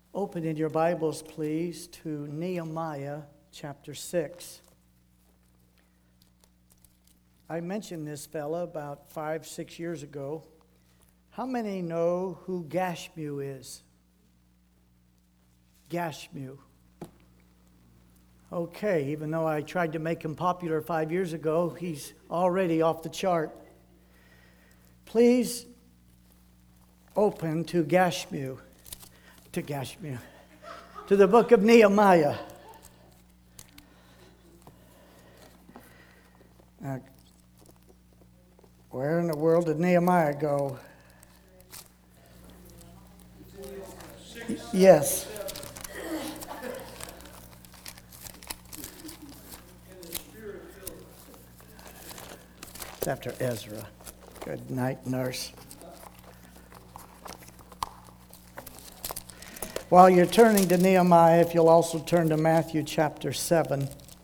Open in your Bibles, please, to Nehemiah chapter 6. I mentioned this fella about 5-6 years ago. How many know who Gashmu is? Gashmu. Okay, even though I tried to make him popular 5 years ago, he's already off the chart. Please open to Gashmu. To the book of Nehemiah. Now, where in the world did Nehemiah go? Yes. It's after Ezra. Good night, nurse. While you're turning to Nehemiah, if you'll also turn to Matthew chapter 7.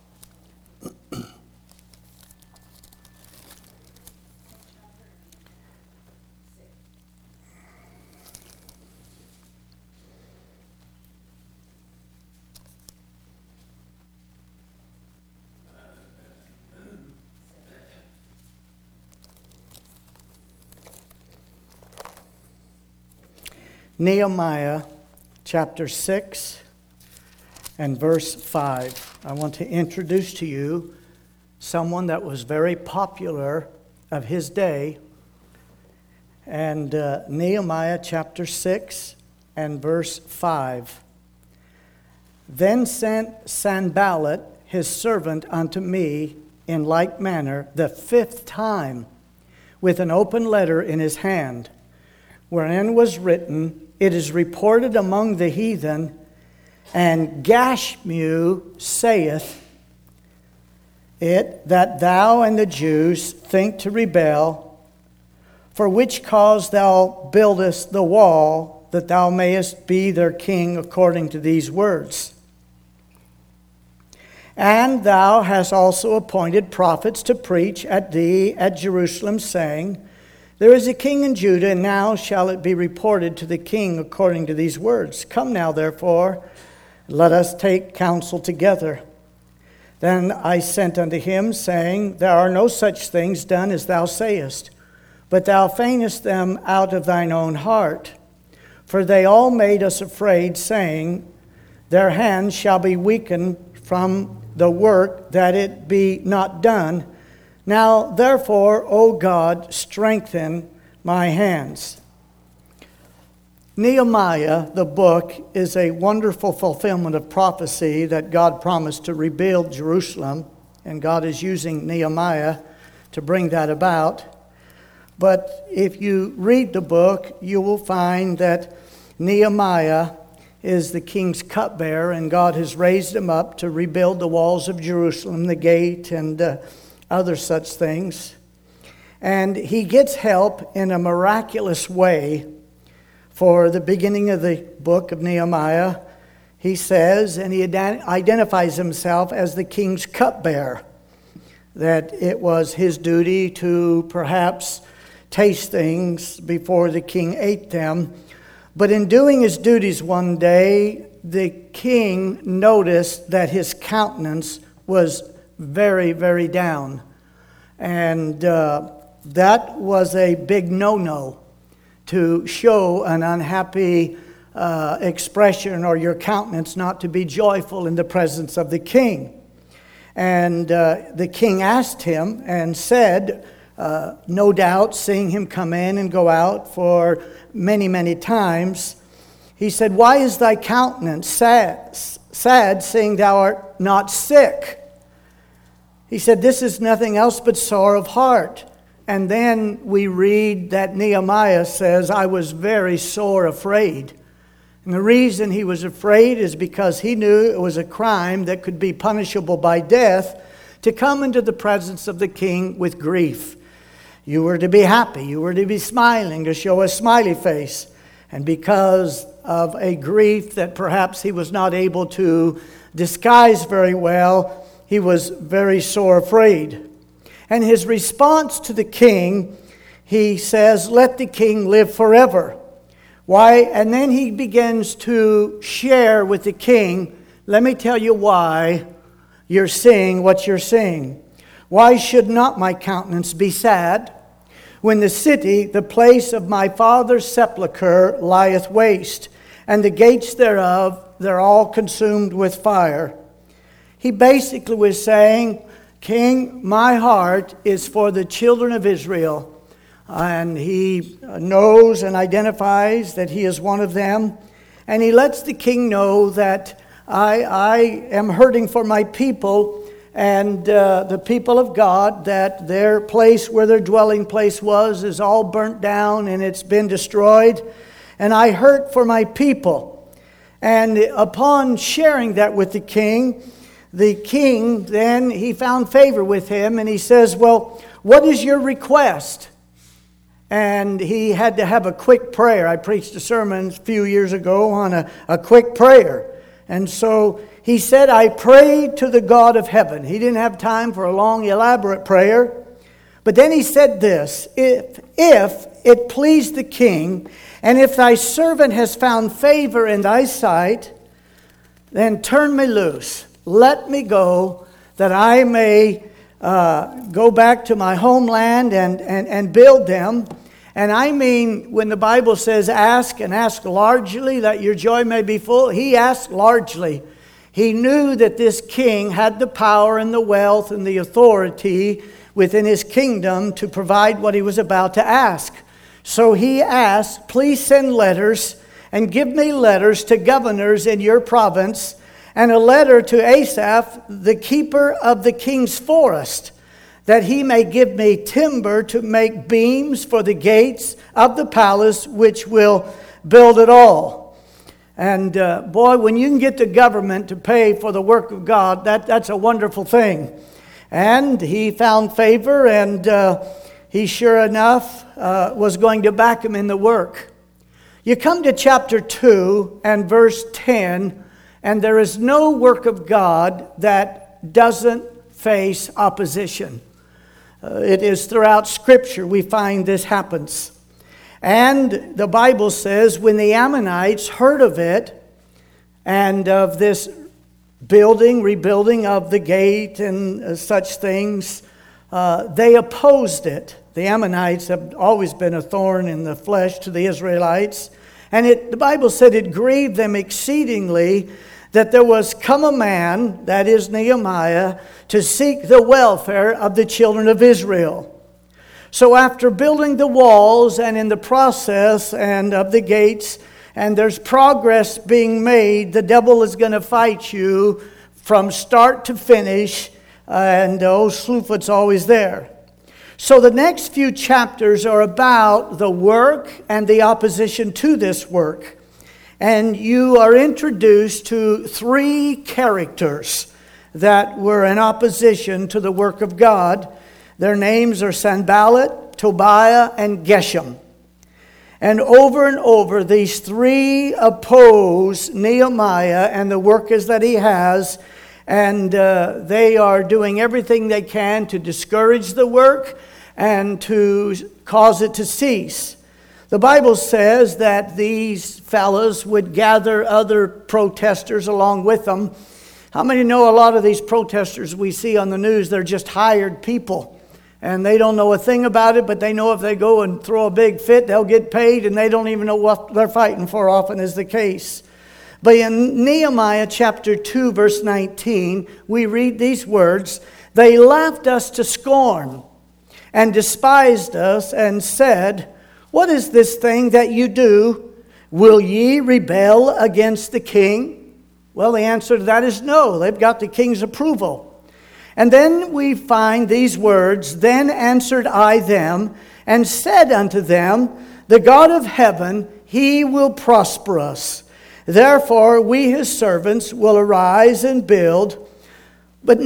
Nehemiah chapter 6 and verse 5. I want to introduce to you someone that was very popular of his day. And Nehemiah chapter 6 and verse 5. Then sent Sanballat his servant unto me in like manner the 5th time, with an open letter in his hand, wherein was written, It is reported among the heathen, and Gashmu saith it, that thou and the Jews think to rebel, for which cause thou buildest the wall, that thou mayest be their king according to these words. And thou hast also appointed prophets to preach at thee at Jerusalem, saying, There is a king in Judah, and now shall it be reported to the king according to these words. Come now, therefore, let us take counsel together. Then I sent unto him, saying, There are no such things done as thou sayest, but thou feignest them out of thine own heart. For they all made us afraid, saying, Their hands shall be weakened from the work, that it be not done. Now, therefore, O God, strengthen my hands. Nehemiah, the book, is a wonderful fulfillment of prophecy that God promised to rebuild Jerusalem, and God is using Nehemiah to bring that about. But if you read the book, you will find that Nehemiah is the king's cupbearer, and God has raised him up to rebuild the walls of Jerusalem, the gate, and other such things. And he gets help in a miraculous way. For the beginning of the book of Nehemiah, he says, and he identifies himself as the king's cupbearer, that it was his duty to perhaps taste things before the king ate them. But in doing his duties one day, the king noticed that his countenance was very, very down. And that was a big no-no, to show an unhappy expression or your countenance not to be joyful in the presence of the king. And the king asked him and said, no doubt, seeing him come in and go out for many, many times, he said, Why is thy countenance sad, seeing thou art not sick? He said, This is nothing else but sore of heart. And then we read that Nehemiah says, I was very sore afraid. And the reason he was afraid is because he knew it was a crime that could be punishable by death to come into the presence of the king with grief. You were to be happy. You were to be smiling, to show a smiley face. And because of a grief that perhaps he was not able to disguise very well, he was very sore afraid. And his response to the king, he says, Let the king live forever. Why? And then he begins to share with the king, let me tell you why you're seeing what you're seeing. Why should not my countenance be sad when the city, the place of my father's sepulchre, lieth waste, and the gates thereof, they're all consumed with fire? He basically was saying, King, my heart is for the children of Israel. And he knows and identifies that he is one of them. And he lets the king know that I am hurting for my people and the people of God, that their place where their dwelling place was is all burnt down and it's been destroyed. And I hurt for my people. And upon sharing that with the king then, he found favor with him. And he says, well, what is your request? And he had to have a quick prayer. I preached a sermon a few years ago on a quick prayer. And so he said, I prayed to the God of heaven. He didn't have time for a long, elaborate prayer. But then he said this, if it please the king, and if thy servant has found favor in thy sight, then turn me loose. Let me go, that I may go back to my homeland and build them. And I mean, when the Bible says ask and ask largely that your joy may be full, he asked largely. He knew that this king had the power and the wealth and the authority within his kingdom to provide what he was about to ask. So he asked, please send letters and give me letters to governors in your province and a letter to Asaph, the keeper of the king's forest, that he may give me timber to make beams for the gates of the palace, which will build it all. And boy, when you can get the government to pay for the work of God, that's a wonderful thing. And he found favor, and he sure enough was going to back him in the work. You come to chapter 2 and verse 10, and there is no work of God that doesn't face opposition. It is throughout Scripture we find this happens. And the Bible says when the Ammonites heard of it and of this rebuilding of the gate and such things, they opposed it. The Ammonites have always been a thorn in the flesh to the Israelites. And the Bible said it grieved them exceedingly that there was come a man, that is Nehemiah, to seek the welfare of the children of Israel. So after building the walls and in the process and of the gates, and there's progress being made, the devil is going to fight you from start to finish, and Slewfoot's always there. So the next few chapters are about the work and the opposition to this work. And you are introduced to 3 characters that were in opposition to the work of God. Their names are Sanballat, Tobiah, and Geshem. And over, these 3 oppose Nehemiah and the workers that he has. And they are doing everything they can to discourage the work and to cause it to cease. The Bible says that these fellows would gather other protesters along with them. How many know a lot of these protesters we see on the news, they're just hired people. And they don't know a thing about it, but they know if they go and throw a big fit, they'll get paid, and they don't even know what they're fighting for, often is the case. But in Nehemiah chapter 2, verse 19, we read these words, they laughed us to scorn and despised us and said, what is this thing that you do? Will ye rebel against the king? Well, the answer to that is no. They've got the king's approval. And then we find these words, then answered I them and said unto them, the God of heaven, he will prosper us. Therefore we his servants will arise and build. But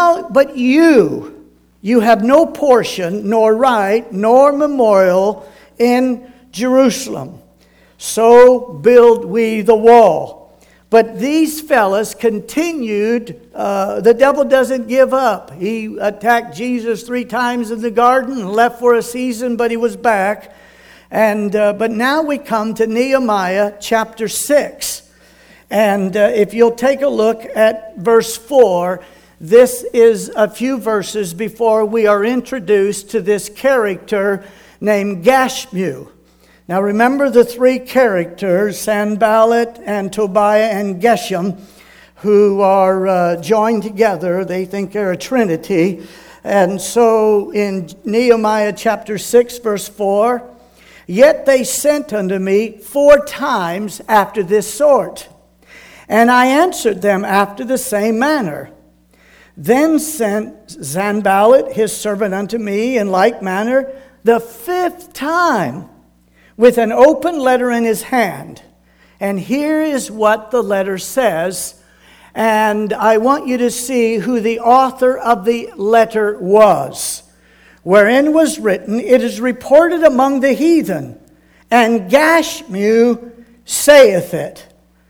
you have no portion, nor right, nor memorial in Jerusalem. So build we the wall. But these fellas continued. The devil doesn't give up. He attacked Jesus 3 times in the garden and left for a season, but he was back. But now we come to Nehemiah chapter 6. And if you'll take a look at verse 4, this is a few verses before we are introduced to this character named Gashmu. Now remember the three characters, Sanballat and Tobiah and Geshem, who are joined together. They think they're a trinity. And so in Nehemiah chapter 6, verse 4, "Yet they sent unto me 4 times after this sort, and I answered them after the same manner. Then sent Sanballat his servant unto me in like manner the 5th time, with an open letter in his hand." And here is what the letter says. And I want you to see who the author of the letter was. Wherein was written, "It is reported among the heathen, and Gashmu saith it,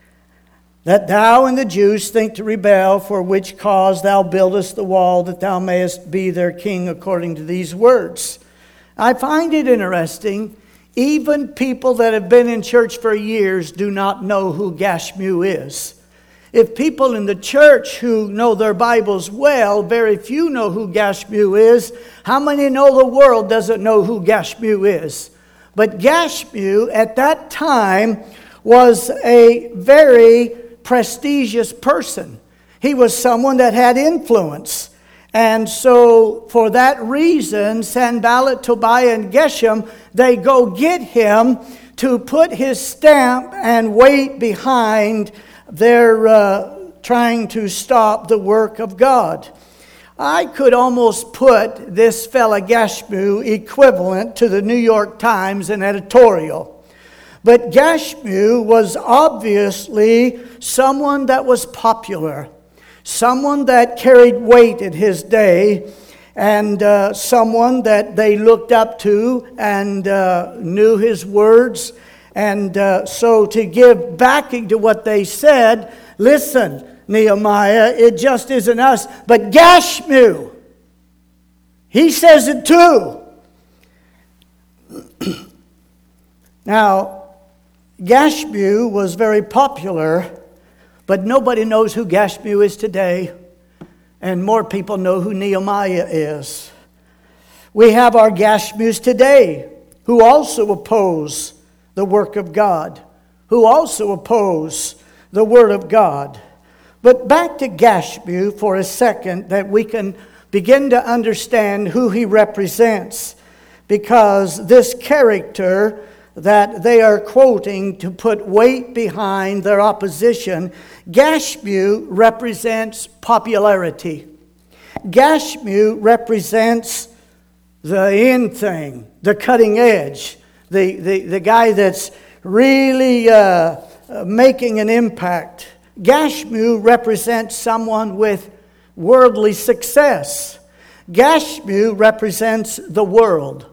that thou and the Jews think to rebel, for which cause thou buildest the wall, that thou mayest be their king according to these words." I find it interesting. Even people that have been in church for years do not know who Gashmu is. If people in the church who know their Bibles well, very few know who Gashmu is. How many know the world doesn't know who Gashmu is? But Gashmu at that time was a very prestigious person. He was someone that had influence. And so for that reason, Sanballat, Tobiah, and Geshem, they go get him to put his stamp and weight behind their trying to stop the work of God. I could almost put this fella Gashmu equivalent to the New York Times in editorial. But Gashmu was obviously someone that was popular, someone that carried weight in his day, and someone that they looked up to and knew his words. And so to give backing to what they said, listen, Nehemiah, it just isn't us, but Gashmu, he says it too. Now, Gashmu was very popular, but nobody knows who Gashmu is today, and more people know who Nehemiah is. We have our Gashmus today who also oppose the work of God, who also oppose the Word of God. But back to Gashmu for a second, that we can begin to understand who he represents, because this character that they are quoting to put weight behind their opposition, Gashmu represents popularity. Gashmu represents the in thing, the cutting edge, the guy that's really making an impact. Gashmu represents someone with worldly success. Gashmu represents the world.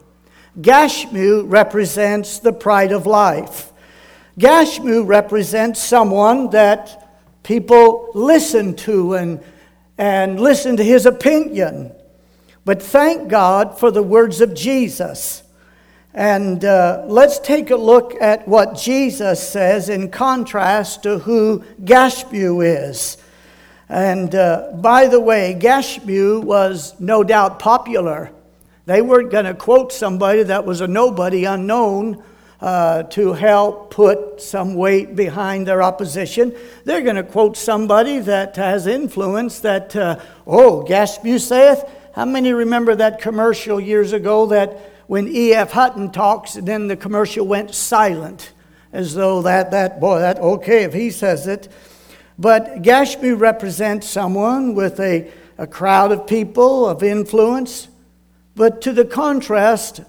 Gashmu represents the pride of life. Gashmu represents someone that people listen to and listen to his opinion. But thank God for the words of Jesus. And let's take a look at what Jesus says in contrast to who Gashmu is. And by the way, Gashmu was no doubt popular. They weren't going to quote somebody that was a nobody, unknown, to help put some weight behind their opposition. They're going to quote somebody that has influence that, Gashmu saith. How many remember that commercial years ago that when E.F. Hutton talks, and then the commercial went silent, as though okay, if he says it. But Gashmu represents someone with a crowd of people of influence. But to the contrast,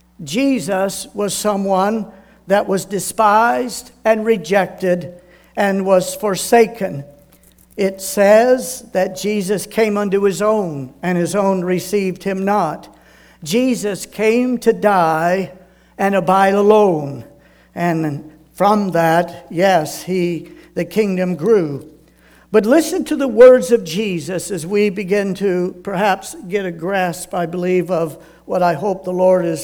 Jesus was someone that was despised and rejected and was forsaken. It says that Jesus came unto his own, and his own received him not. Jesus came to die and abide alone. And from that, yes, the kingdom grew. But listen to the words of Jesus as we begin to perhaps get a grasp, I believe, of what I hope the Lord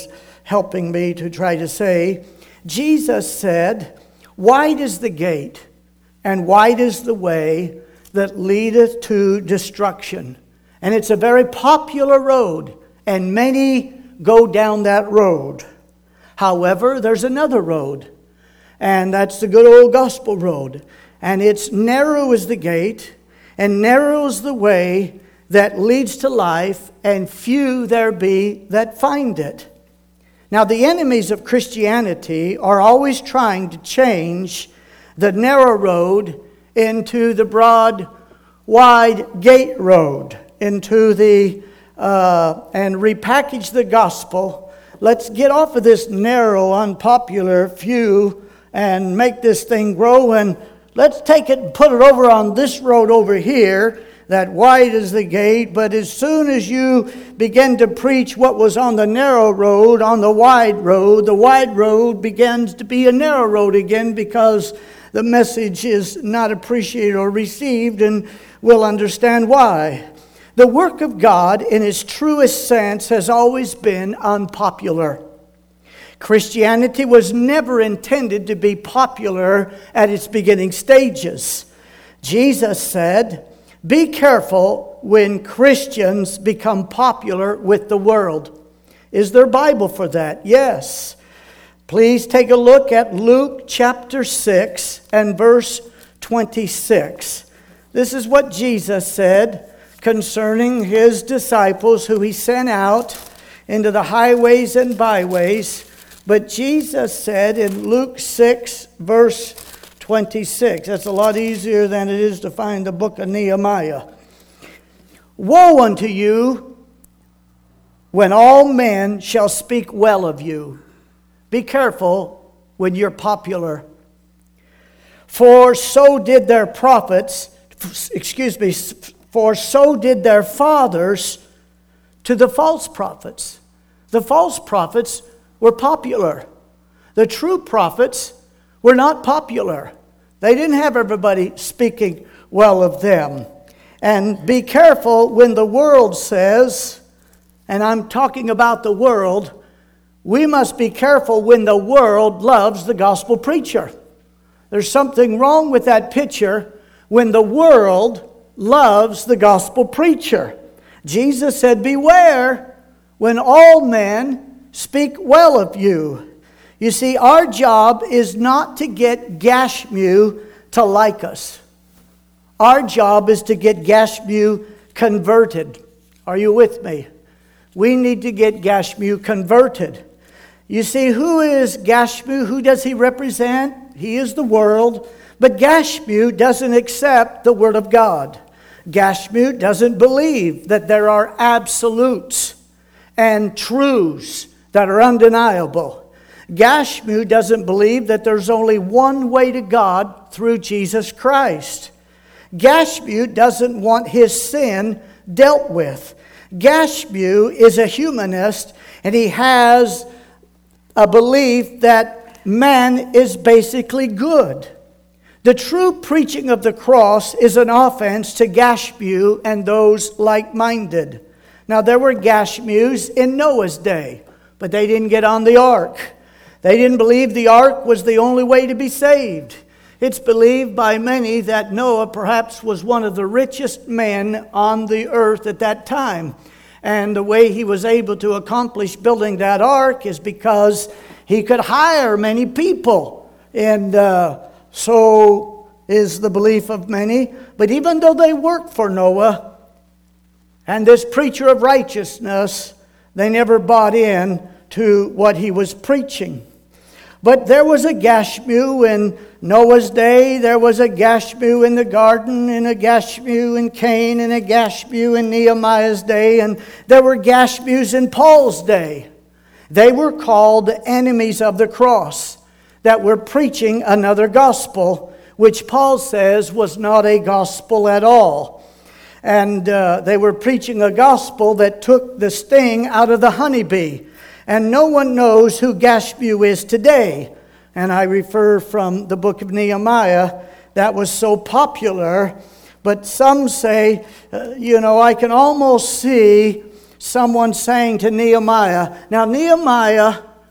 helping me to try to say, Jesus said, "Wide is the gate, and wide is the way that leadeth to destruction." And it's a very popular road, and many go down that road. However, there's another road, and that's the good old gospel road. And it's narrow is the gate, and narrow is the way that leads to life, and few there be that find it. Now, the enemies of Christianity are always trying to change the narrow road into the broad, wide gate road, into the and repackage the gospel. Let's get off of this narrow, unpopular few and make this thing grow, and let's take it and put it over on this road over here, that wide is the gate. But as soon as you begin to preach what was on the narrow road, on the wide road begins to be a narrow road again, because the message is not appreciated or received, and we'll understand why. The work of God in its truest sense has always been unpopular. Christianity was never intended to be popular at its beginning stages. Jesus said, "Be careful when Christians become popular with the world." Is there a Bible for that? Yes. Please take a look at Luke chapter 6 and verse 26. This is what Jesus said concerning his disciples who he sent out into the highways and byways. But Jesus said in Luke 6 verse 26, that's a lot easier than it is to find the book of Nehemiah. "Woe unto you when all men shall speak well of you." Be careful when you're popular. For so did their prophets, for so did their fathers to the false prophets. The false prophets were popular. The true prophets were not popular. They didn't have everybody speaking well of them. And be careful when the world says, and I'm talking about the world, we must be careful when the world loves the gospel preacher. There's something wrong with that picture when the world loves the gospel preacher. Jesus said, "Beware when all men speak well of you." You see, our job is not to get Gashmu to like us. Our job is to get Gashmu converted. Are you with me? We need to get Gashmu converted. You see, who is Gashmu? Who does he represent? He is the world. But Gashmu doesn't accept the Word of God. Gashmu doesn't believe that there are absolutes and truths that are undeniable. Gashmu doesn't believe that there's only one way to God through Jesus Christ. Gashmu doesn't want his sin dealt with. Gashmu is a humanist, and he has a belief that man is basically good. The true preaching of the cross is an offense to Gashmu and those like-minded. Now, there were Gashmus in Noah's day, but they didn't get on the ark. They didn't believe the ark was the only way to be saved. It's believed by many that Noah perhaps was one of the richest men on the earth at that time. And the way he was able to accomplish building that ark is because he could hire many people. And so is the belief of many. But even though they worked for Noah and this preacher of righteousness, they never bought in to what he was preaching. But there was a Gashmu in Noah's day. There was a Gashmu in the garden, and a Gashmu in Cain, and a Gashmu in Nehemiah's day. And there were Gashmus in Paul's day. They were called enemies of the cross that were preaching another gospel, which Paul says was not a gospel at all. And they were preaching a gospel that took the sting out of the honeybee. And no one knows who Gashmu is today. And I refer from the book of Nehemiah that was so popular. But some say, I can almost see someone saying to Nehemiah. Now, Nehemiah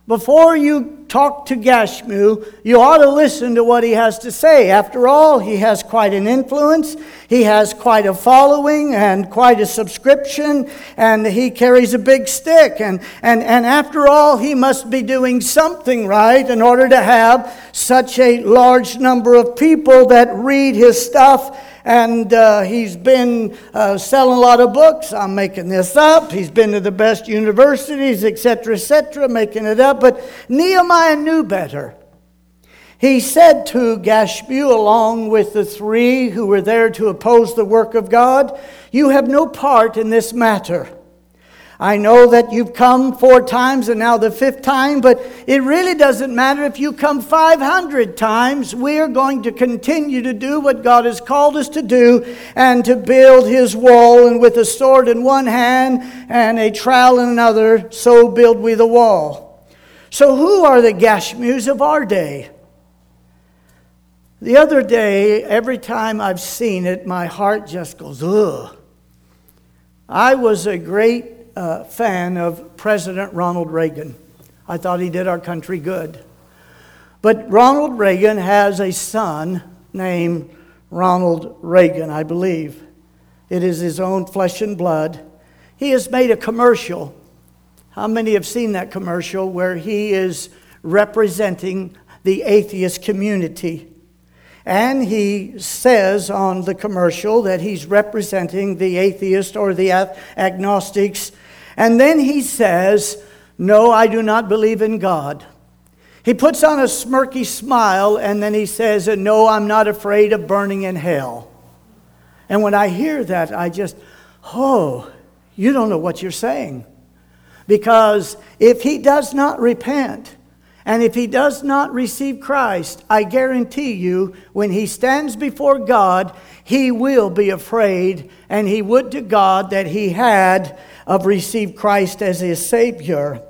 before you talk to Gashmu, you ought to listen to what he has to say. After all, he has quite an influence. He has quite a following and quite a subscription, and he carries a big stick. And after all, he must be doing something right in order to have such a large number of people that read his stuff. And he's been selling a lot of books. I'm making this up. He's been to the best universities, etc., making it up. But Nehemiah knew better. He said to Gashmu, along with the three who were there to oppose the work of God, "You have no part in this matter. I know that you've come 4 times and now the 5th time, but it really doesn't matter if you come 500 times. We are going to continue to do what God has called us to do and to build his wall. And with a sword in one hand and a trowel in another, so build we the wall." So who are the Gashmus of our day? The other day, every time I've seen it, my heart just goes, ugh. I was a great fan of President Ronald Reagan. I thought he did our country good. But Ronald Reagan has a son named Ronald Reagan, I believe. It is his own flesh and blood. He has made a commercial. How many have seen that commercial where he is representing the atheist community? And he says on the commercial that he's representing the atheist or the agnostics. And then he says, "No, I do not believe in God." He puts on a smirky smile and then he says, "No, I'm not afraid of burning in hell." And when I hear that, I just, you don't know what you're saying. Because if he does not repent, and if he does not receive Christ, I guarantee you, when he stands before God, he will be afraid, and he would to God that he had of received Christ as his Savior.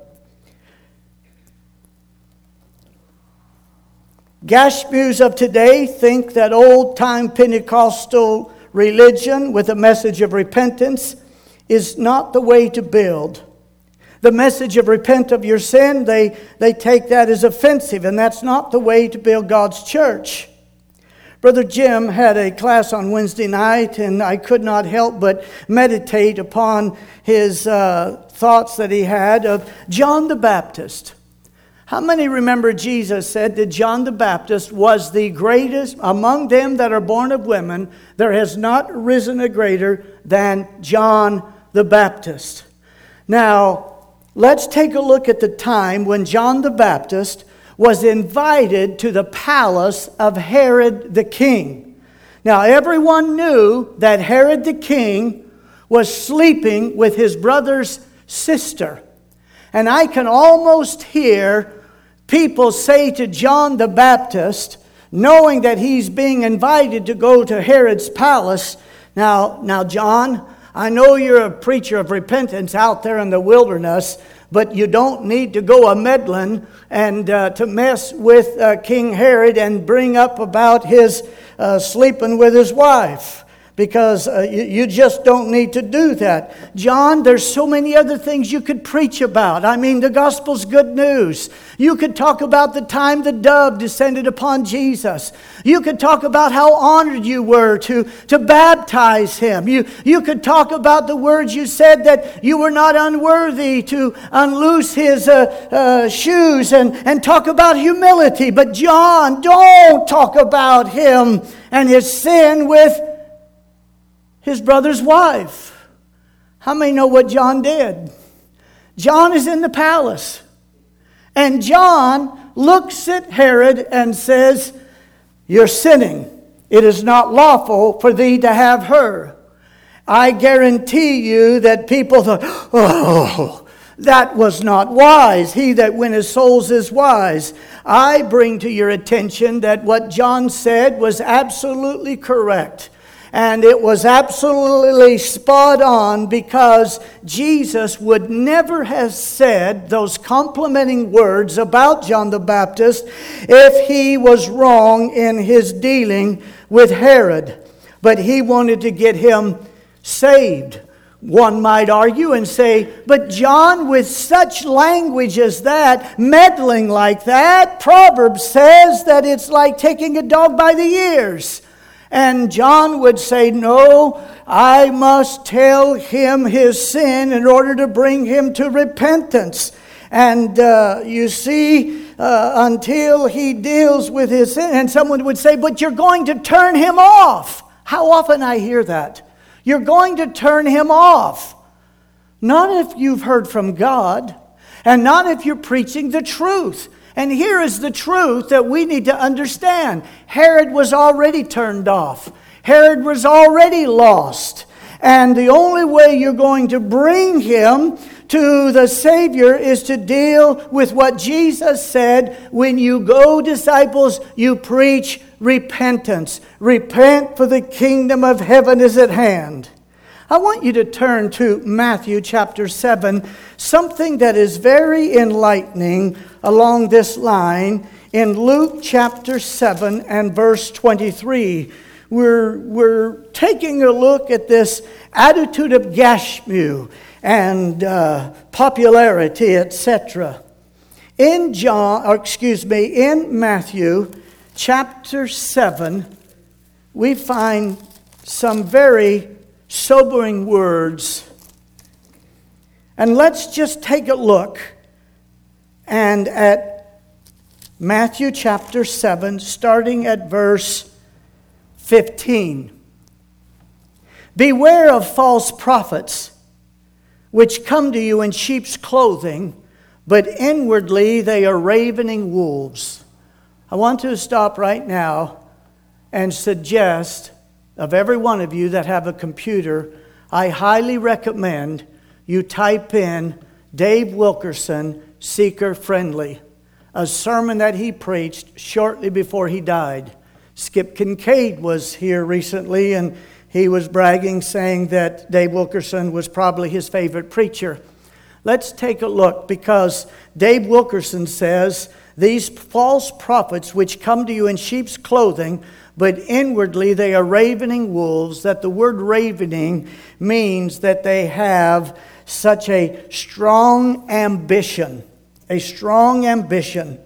Gashmus of today think that old-time Pentecostal religion with a message of repentance is not the way to build. The message of repent of your sin, they take that as offensive, and that's not the way to build God's church. Brother Jim had a class on Wednesday night, and I could not help but meditate upon his thoughts that he had of John the Baptist. How many remember Jesus said that John the Baptist was the greatest among them that are born of women? There has not risen a greater than John the Baptist. Now, let's take a look at the time when John the Baptist was invited to the palace of Herod the king. Now, everyone knew that Herod the king was sleeping with his brother's sister. And I can almost hear people say to John the Baptist, knowing that he's being invited to go to Herod's palace, Now, John, I know you're a preacher of repentance out there in the wilderness, but you don't need to go a-meddling and to mess with King Herod and bring up about his sleeping with his wife. Because you just don't need to do that. John, there's so many other things you could preach about. I mean, the gospel's good news. You could talk about the time the dove descended upon Jesus. You could talk about how honored you were to baptize him. You could talk about the words you said that you were not unworthy to unloose his shoes and talk about humility. But John, don't talk about him and his sin with his brother's wife. How many know what John did? John is in the palace. And John looks at Herod and says, "You're sinning. It is not lawful for thee to have her." I guarantee you that people thought, "Oh, that was not wise. He that winneth souls is wise." I bring to your attention that what John said was absolutely correct. And it was absolutely spot on, because Jesus would never have said those complimenting words about John the Baptist if he was wrong in his dealing with Herod. But he wanted to get him saved. One might argue and say, but John, with such language as that, meddling like that, Proverbs says that it's like taking a dog by the ears. And John would say, no, I must tell him his sin in order to bring him to repentance. And you see, until he deals with his sin, and someone would say, but you're going to turn him off. How often I hear that. You're going to turn him off. Not if you've heard from God, and not if you're preaching the truth. And here is the truth that we need to understand. Herod was already turned off. Herod was already lost. And the only way you're going to bring him to the Savior is to deal with what Jesus said. When you go, disciples, you preach repentance. Repent, for the kingdom of heaven is at hand. I want you to turn to Matthew chapter 7, something that is very enlightening along this line. In Luke chapter 7 and verse 23, we're taking a look at this attitude of Gashmu and popularity, etc. In Matthew chapter 7, we find some very sobering words. And let's just take a look and at Matthew chapter 7, starting at verse 15. Beware of false prophets, which come to you in sheep's clothing, but inwardly they are ravening wolves. I want to stop right now and suggest of every one of you that have a computer, I highly recommend you type in Dave Wilkerson, Seeker Friendly, a sermon that he preached shortly before he died. Skip Kincaid was here recently, and he was bragging, saying that Dave Wilkerson was probably his favorite preacher. Let's take a look, because Dave Wilkerson says, these false prophets which come to you in sheep's clothing, but inwardly they are ravening wolves. That the word ravening means that they have such a strong ambition. A strong ambition.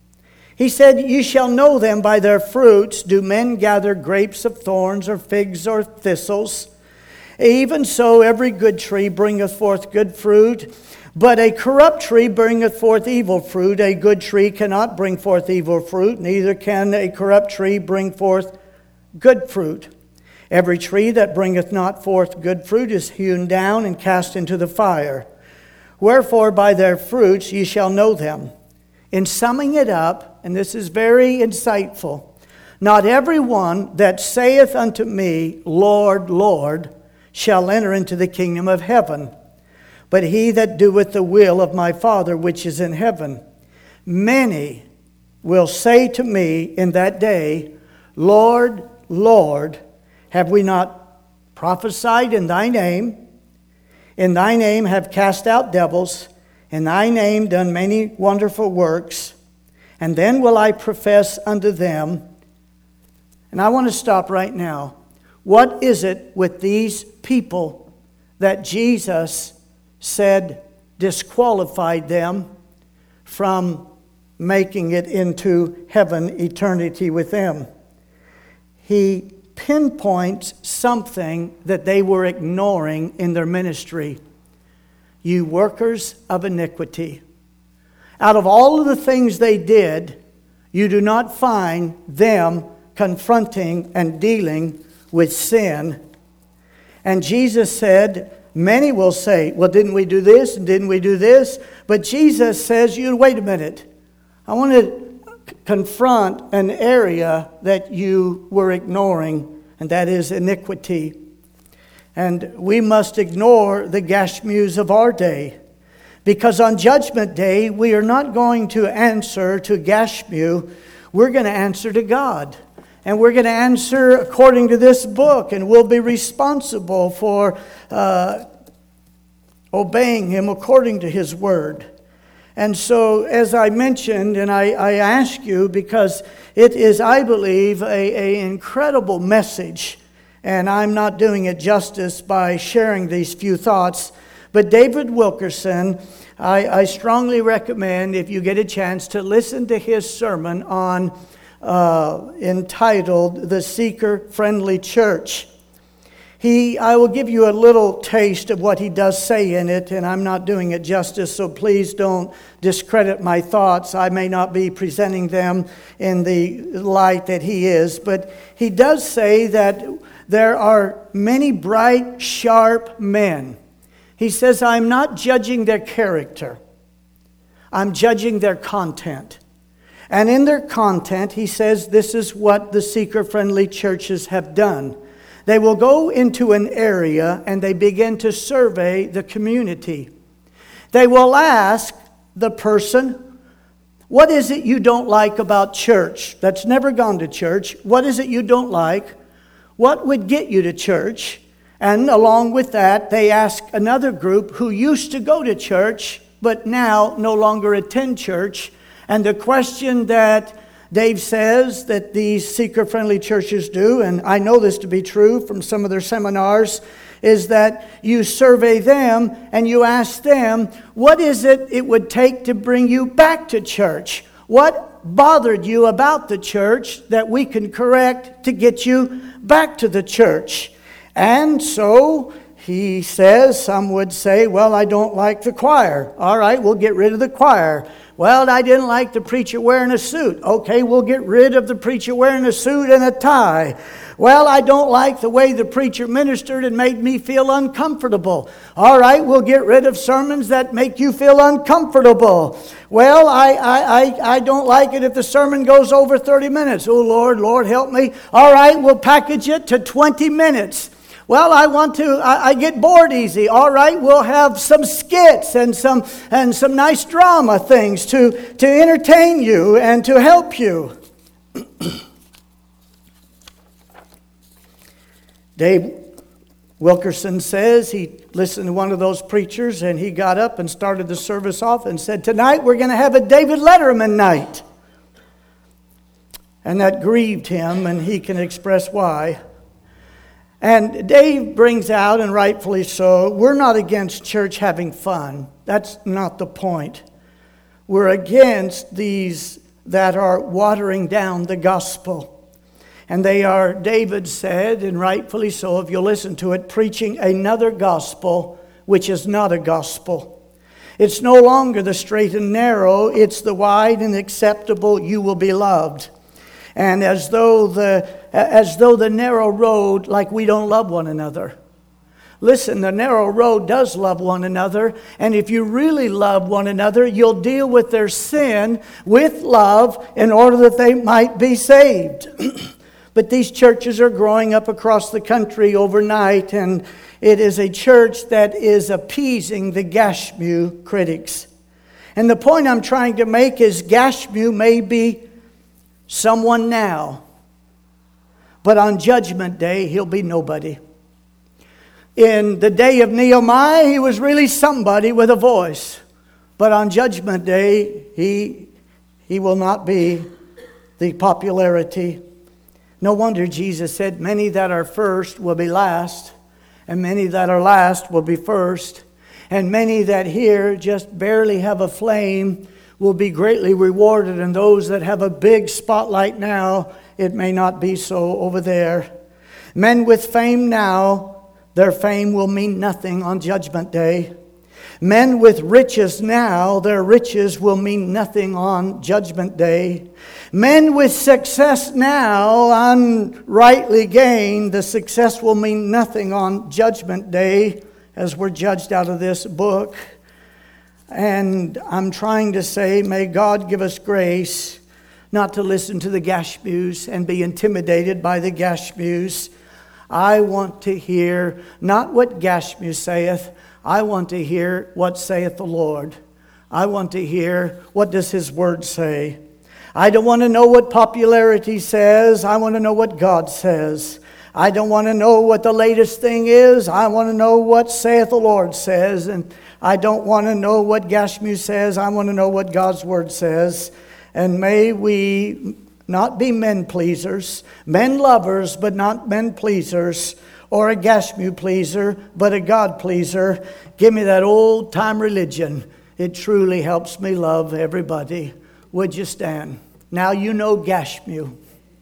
He said, ye shall know them by their fruits. Do men gather grapes of thorns, or figs or thistles? Even so, every good tree bringeth forth good fruit, but a corrupt tree bringeth forth evil fruit. A good tree cannot bring forth evil fruit, neither can a corrupt tree bring forth good fruit. Every tree that bringeth not forth good fruit is hewn down and cast into the fire. Wherefore by their fruits ye shall know them. In summing it up, and this is very insightful, not every one that saith unto me, Lord, Lord, shall enter into the kingdom of heaven, but he that doeth the will of my Father which is in heaven. Many will say to me in that day, Lord, Lord, have we not prophesied in thy name? In thy name have cast out devils, in thy name done many wonderful works. And then will I profess unto them, and I want to stop right now. What is it with these people that Jesus said disqualified them from making it into heaven, eternity with them? He pinpoints something that they were ignoring in their ministry. You workers of iniquity. Out of all of the things they did, you do not find them confronting and dealing with sin. And Jesus said, many will say, well, didn't we do this and didn't we do this? But Jesus says, wait a minute. I want to confront an area that you were ignoring, and that is iniquity. And we must ignore the Gashmus of our day, because on Judgment Day, we are not going to answer to Gashmu. We're going to answer to God. And we're going to answer according to this book, and we'll be responsible for obeying him according to his word. And so, as I mentioned, and I ask you, because it is, I believe, an incredible message. And I'm not doing it justice by sharing these few thoughts. But David Wilkerson, I strongly recommend, if you get a chance, to listen to his sermon on entitled The Seeker-Friendly Church. I will give you a little taste of what he does say in it, and I'm not doing it justice, so please don't discredit my thoughts. I may not be presenting them in the light that he is, but he does say that there are many bright, sharp men. He says, I'm not judging their character. I'm judging their content. And in their content, he says, this is what the seeker-friendly churches have done. They will go into an area and they begin to survey the community. They will ask the person, what is it you don't like about church? That's never gone to church. What is it you don't like? What would get you to church? And along with that, they ask another group who used to go to church, but now no longer attend church. And the question that Dave says that these seeker-friendly churches do, and I know this to be true from some of their seminars, is that you survey them and you ask them, what is it would take to bring you back to church? What bothered you about the church that we can correct to get you back to the church? And so he says, some would say, well, I don't like the choir. All right, we'll get rid of the choir. Well, I didn't like the preacher wearing a suit. Okay, we'll get rid of the preacher wearing a suit and a tie. Well, I don't like the way the preacher ministered and made me feel uncomfortable. All right, we'll get rid of sermons that make you feel uncomfortable. Well, I don't like it if the sermon goes over 30 minutes. Oh, Lord, help me. All right, we'll package it to 20 minutes. Well, I get bored easy. All right, we'll have some skits and some nice drama things to entertain you and to help you. Dave Wilkerson says he listened to one of those preachers and he got up and started the service off and said, tonight we're going to have a David Letterman night. And that grieved him, and he can express why. And Dave brings out, and rightfully so, we're not against church having fun. That's not the point. We're against these that are watering down the gospel. And they are, David said, and rightfully so, if you listen to it, preaching another gospel, which is not a gospel. It's no longer the straight and narrow, it's the wide and acceptable, you will be loved. And as though the narrow road, like we don't love one another. Listen, the narrow road does love one another. And if you really love one another, you'll deal with their sin with love in order that they might be saved. But these churches are growing up across the country overnight. And it is a church that is appeasing the Gashmu critics. And the point I'm trying to make is Gashmu may be someone now, but on Judgment Day, he'll be nobody. In the day of Nehemiah, he was really somebody with a voice. But on Judgment Day, he will not be the popularity. No wonder Jesus said, many that are first will be last, and many that are last will be first, and many that here just barely have a flame will be greatly rewarded, and those that have a big spotlight now, it may not be so over there. Men with fame now, their fame will mean nothing on Judgment Day. Men with riches now, their riches will mean nothing on Judgment Day. Men with success now, unrightly gained, the success will mean nothing on Judgment Day, as we're judged out of this book. And I'm trying to say, may God give us grace not to listen to the Gashmus and be intimidated by the Gashmus. I want to hear not what Gashmu saith, I want to hear what saith the Lord. I want to hear what does His Word say. I don't want to know what popularity says, I want to know what God says. I don't want to know what the latest thing is, I want to know what saith the Lord says. And I don't want to know what Gashmu says. I want to know what God's Word says. And may we not be men pleasers, men lovers, but not men pleasers, or a Gashmu pleaser, but a God pleaser. Give me that old time religion. It truly helps me love everybody. Would you stand? Now you know Gashmu.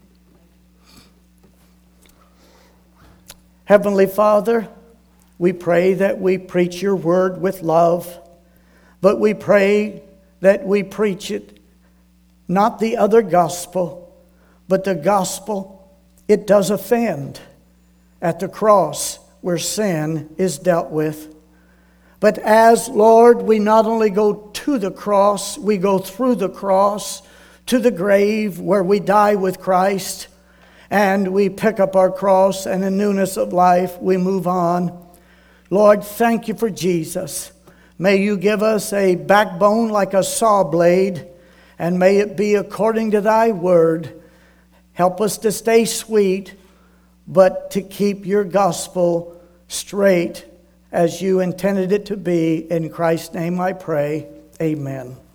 Heavenly Father, we pray that we preach your word with love, but we pray that we preach it, not the other gospel, but the gospel. It does offend at the cross where sin is dealt with. But as, Lord, we not only go to the cross, we go through the cross to the grave where we die with Christ, and we pick up our cross, and in newness of life we move on. Lord, thank you for Jesus. May you give us a backbone like a saw blade, and may it be according to thy word. Help us to stay sweet, but to keep your gospel straight as you intended it to be. In Christ's name I pray. Amen.